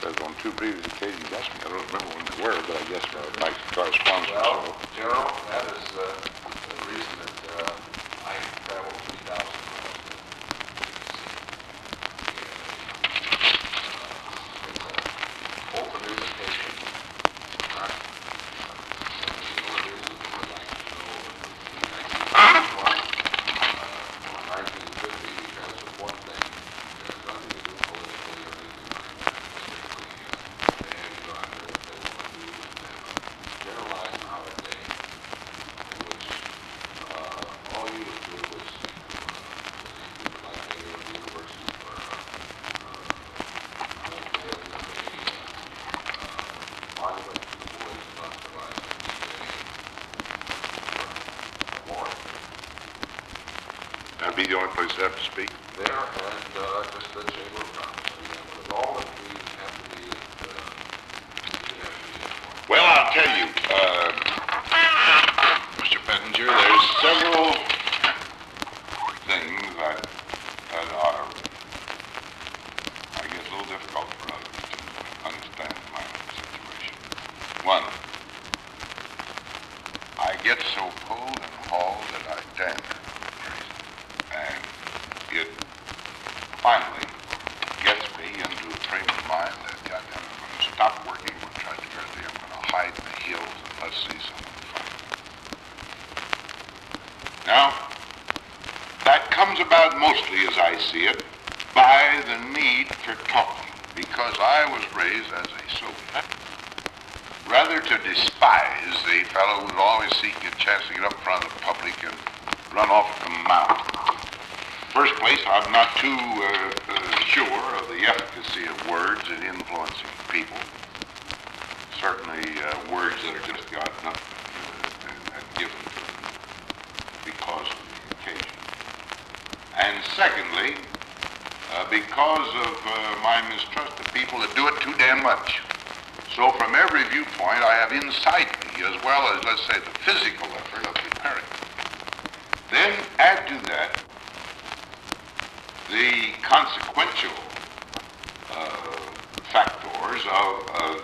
says on two previous occasions you asked me. I don't remember when they were, but I guess by correspondence or so. Well, General, that is the reason that I traveled 3,000 miles to see. Open invitation. Right. The only reason that I'd like to know or 1950, because of one thing, it has nothing to do politically or anything like that. Strictly, they go out there, what they want to do, and General Eisenhower Day, in which all you would do was you would like to go to the university for a day of liberty, monument to the boys not provided day, more. That'd be the only place I have to speak. There, and just the Chamber of Commerce. With all that we have to be Well, I'll tell you, Mr. Pettinger, there's several things that are, I guess, a little difficult for others to understand my own situation. One, I get so pulled and hauled that I damn near crazy. And it finally gets me into a frame of mind that I'm going to stop working, I'm going to try to get ready, I'm going to hide in the hills and let's see someone fight. Now, that comes about mostly, as I see it, by the need for talking, because I was raised as a soldier. Rather to despise the fellow who's always seeking a chance to get up in front of the public and run off at the mouth. First place, I'm not too sure of the efficacy of words in influencing people. Certainly words that are just gotten up and given to them because of the occasion. And secondly, because of my mistrust of people that do it too damn much. So from every viewpoint, I have inside me, as well as, let's say, the physical effort of preparing. Then add to that the consequential factors of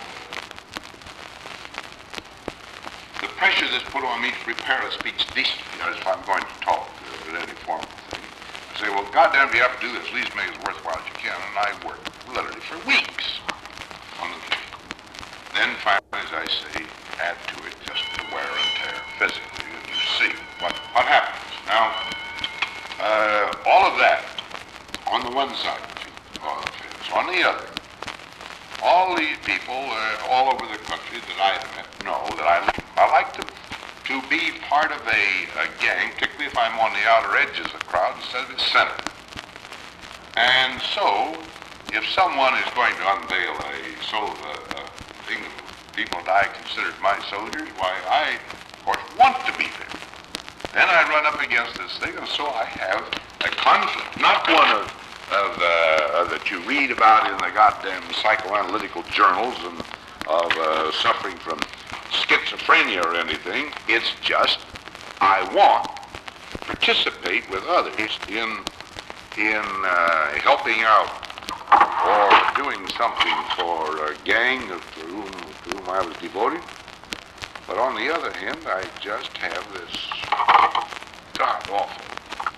the pressure that's put on me to prepare a speech decently, as if I'm going to talk at any formal thing. I say, well, goddamn, if you have to do this, at least make it as worthwhile as you can. And I work literally for weeks on the thing. Then finally, as I say, add to it just the wear and tear physically, and you see what happens. Now, all of that on the one side of the fence. On the other, all these people all over the country that I've met know that I like to be part of a gang, particularly if I'm on the outer edges of the crowd instead of its center. And so, if someone is going to unveil a thing of people that I consider my soldiers, why, I, of course, want to be there. Then I run up against this thing, and so I have a conflict, not one that you read about in the goddamn psychoanalytical journals and of suffering from schizophrenia or anything. It's just I want to participate with others in helping out or doing something for a gang to whom I was devoted. But on the other hand, I just have this god-awful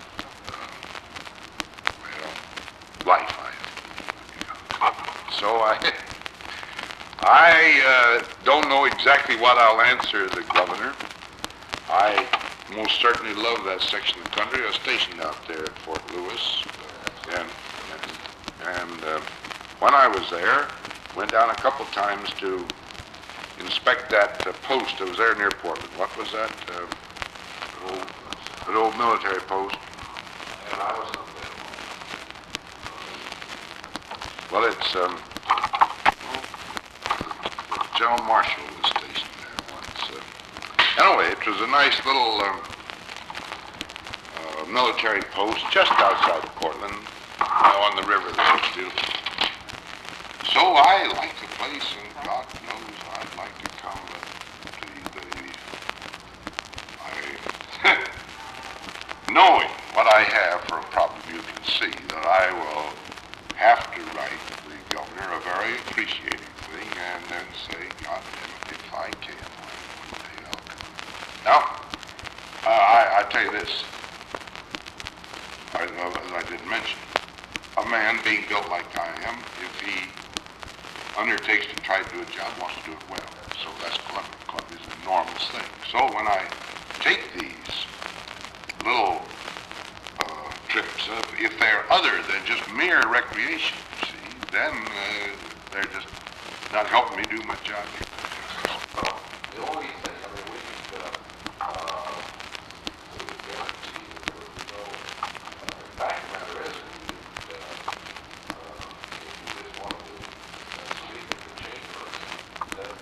life I have. So I don't know exactly what I'll answer the governor. I most certainly love that section of the country. I was stationed out there at Fort Lewis, and when I was there, went down a couple times to inspect that post that was there near Portland. What was that? An old military post. And I was up there. Well, it's General Marshall was stationed there once. Anyway, it was a nice little military post just outside of Portland, on the river there. It's beautiful. So I like the place, and God knows I'd like to come, knowing what I have for a problem, you can see that I will have to write the governor a very appreciate anything and then say, God damn it, if I can, one day I'll come. Now, I tell you this, as I did mention, a man being built like I am, if he undertakes to try to do a job, wants to do it well. So that's clever. Clever is an enormous thing. So when I take these little trips, if they're other than just mere recreation, you see, then they're just not helping me do my job. Well, the only thing, I mean, we could guarantee that there would be no, the fact of the matter is, if you just want to speak at the chamber, then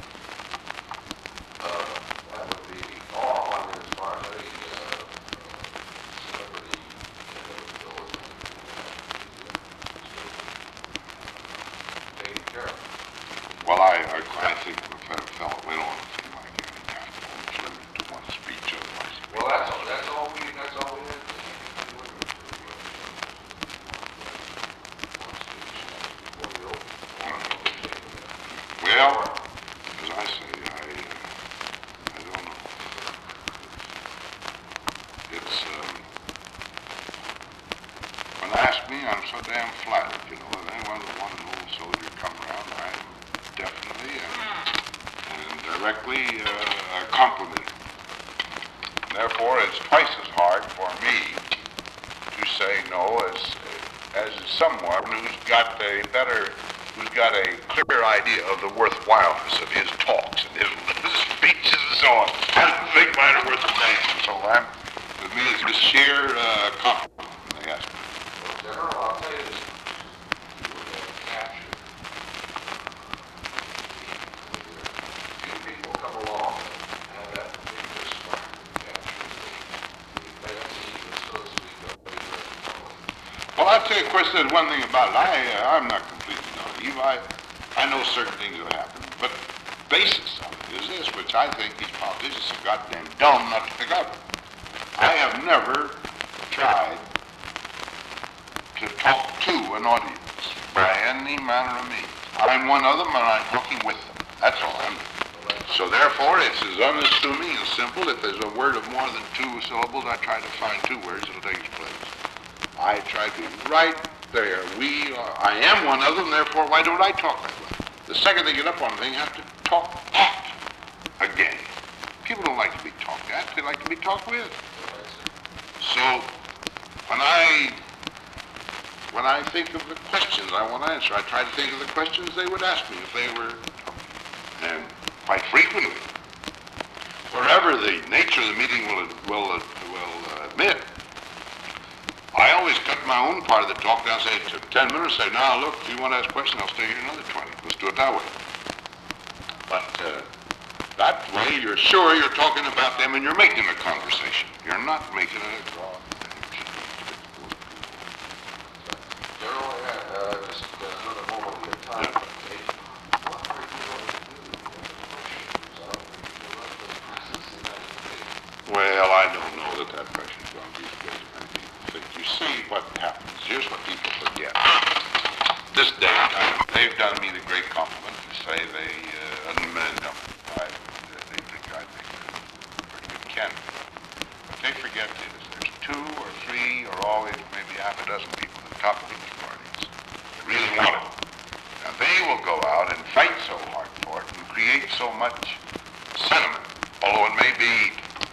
that would be all, I mean, as far as any celebrity individual taken care of. Well, I think I'm a better fellow. We don't want to feel like any kind of limited to one speech, otherwise. Well, that's all we had to do. Well, as I say, I don't know. It's, when they ask me, I'm so damn flattered, you know, if anyone would want an old soldier come around, I am definitely and directly complimented. Therefore, it's twice as hard for me to say no as someone who's got a clear idea of the worthwhileness of his talks and his speeches and so on. I don't think mine are worth a damn. So to me, it's a sheer compliment when they ask me. Well, General, I'll tell you this. You were going to capture few people come along and have that particular spark to capture the fancy, so to speak, of the American public. Well, I'll tell you, of course, there's one thing about it. I'm not completely naive. I know certain things have happened, but the basis of it is this, which I think these politicians are goddamn dumb not to pick up. I have never tried to talk to an audience by any manner of means. I'm one of them, and I'm talking with them. That's all I'm doing. So therefore, it's as unassuming and simple. If there's a word of more than 2 syllables, I try to find 2 words that'll take its place. I try to right there. I am one of them, therefore why don't I talk that way? The second they get up on a thing, have to talk at again. People don't like to be talked at, they like to be talked with. So when I think of the questions I want to answer, I try to think of the questions they would ask me if they were talking. And quite frequently, wherever the nature of the meeting will admit, I always cut my own part of the talk down, say, to 10 minutes, say, now look, if you want to ask a question, I'll stay here another 20. Let's do it that way. But that way, you're sure you're talking about them and you're making a conversation. You're not making a draw. General, just another moment of your time. What are you going to do when the pressure comes out and you run for the presidency of the United States? Well, I don't know that pressure is going to be as great as many people think. You see what happens. Here's what people forget. This day and time, they've done me the great compliment to say they think I make a pretty good candidate. What they forget is there's 2 or 3 or always maybe half a dozen people at the top of each parties that really want it. Now they will go out and fight so hard for it and create so much sentiment, although it may be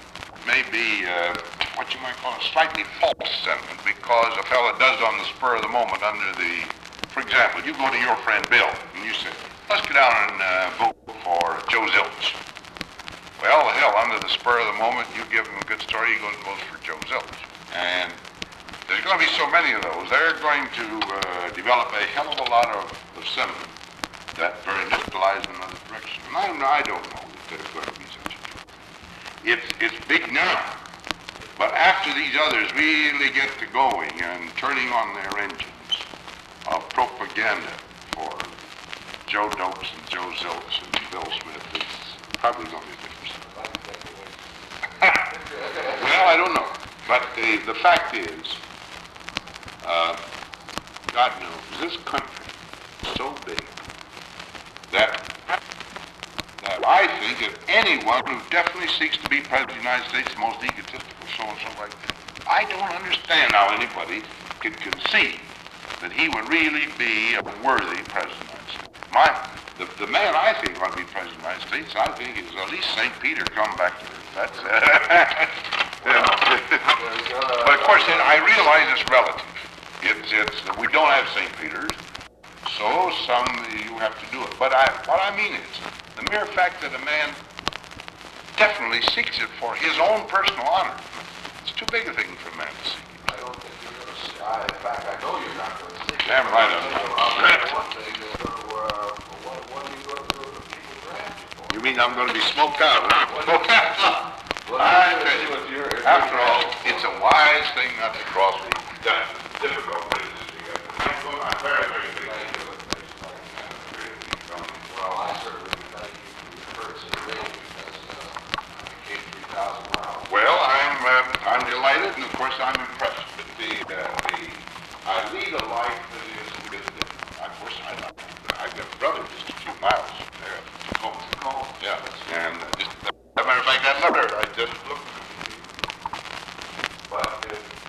what you might call a slightly false sentiment, because a fella does on the spur of the moment for example, you go to your friend Bill and you say, let's get down and vote for Joe Zilch. Well, hell, under the spur of the moment, you give him a good story, he goes and votes for Joe Zilch. And there's going to be so many of those, they're going to develop a hell of a lot of sentiment that very much lies in another direction. And I don't know that there's going to be such a trouble. It's big now. But after these others really get to going and turning on their engines of propaganda for Joe Dopes and Joe Zilch and Bill Smith, it's probably going to be a different story. Well, I don't know. But the fact is, God knows, this country is so big anyone who definitely seeks to be President of the United States, the most egotistical, so-and-so like that. I don't understand how anybody could conceive that he would really be a worthy President of the United States. The man I think ought to be President of the United States, I think is at least St. Peter come back to earth. That's but of course, I realize it's relative. We don't have St. Peter's, so you have to do it. But what I mean is, the mere fact that a man definitely seeks it for his own personal honor, it's too big a thing for a man to seek. I don't think you're going to see. In fact, I know you're not going to see. Damn right I'm not. One thing, what are you going to do if people draft you for? You mean I'm going to be smoked out, huh? What I tell you, after all, it's a wise thing not to cross the difficult business together. I'm very, very big. Well, I certainly thank you for your courtesy today because I came 3,000 miles. Well, I'm delighted, and of course I'm impressed with I lead a life that is different. Of course, I've got a brother just a few miles from there. Tacoma. Yeah, and just, as a matter of fact, that letter I just looked at. But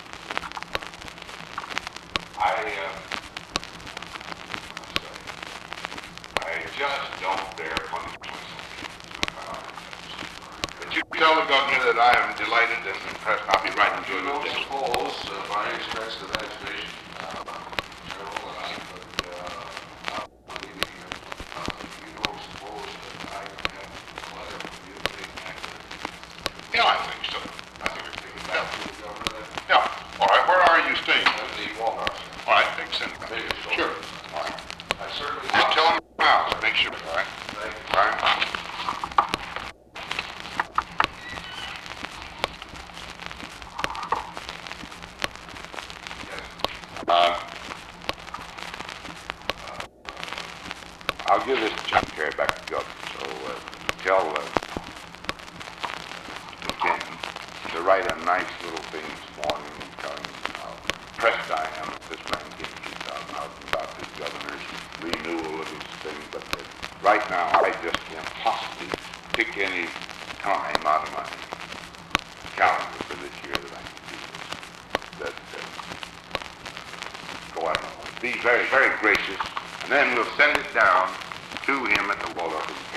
I just don't dare punish myself. But you tell the governor that I am delighted and impressed. I'll be right into You it. don't suppose, by any stretch of the imagination, General, and I could, leaving him, you don't suppose that I can have a letter from you to take back to Yeah, I think so. I think we can do that. the governor? Yeah. All right. Where are you staying? At the Walmart. All right. Thanks, Senator. Maybe so. Sure. All right. I certainly Just tell him now. Make sure. All right. Thank you. All right. I'll give this to John Kerry back to the governor. So tell McCann to write a nice little thing this morning telling him how impressed I am that this man gave me 2,000 out about this governor's renewal of his thing. But right now, I just can't possibly pick any time out of my calendar for this year that I can do this. Go ahead. Be very, very gracious, and then we'll send it down to him at the Waldorf.